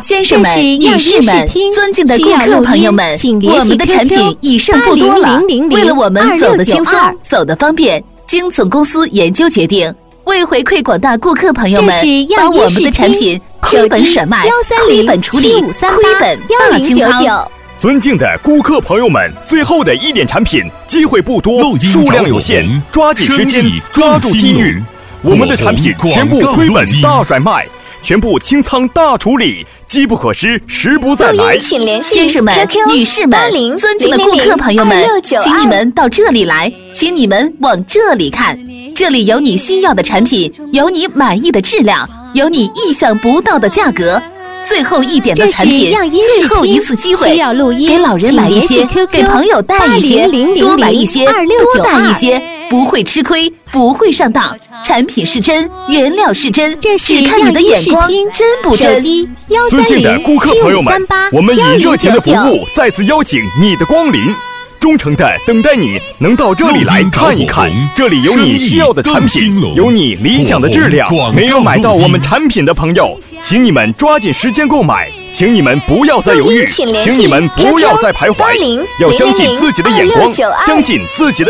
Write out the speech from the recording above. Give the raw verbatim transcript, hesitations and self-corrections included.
先生们、女士们、尊敬的顾客朋友们，我们的产品已剩不多了。为了我们走得轻松、走得方便，经总公司研究决定，为回馈广大顾客朋友们，把我们的产品亏本甩卖、亏本处理、亏本大清仓。 尊敬的顾客朋友们，最后的一点产品，机会不多，数量有限，抓紧时间，抓住机遇。我们的产品全部亏本大甩卖，全部清仓大处理，机不可失，时不再来。 先生们、女士们、尊敬的顾客朋友们，请你们到这里来，请你们往这里看，这里有你需要的产品，有你满意的质量，有你意想不到的价格。最后一点的产品，最后一次机会，给老人买一些，给朋友带一些，多买一些，多带一些，不会吃亏，不会上当。产品是真，原料是真，只看你的眼光真不真。 尊敬的顾客朋友们，我们以热情的服务再次邀请你的光临，忠诚的等待你能到这里来看一看，这里有你需要的产品，有你理想的质量。没有买到我们产品的朋友，请你们抓紧时间购买，请你们不要再犹豫，请你们不要再徘徊，要相信自己的眼光，相信自己的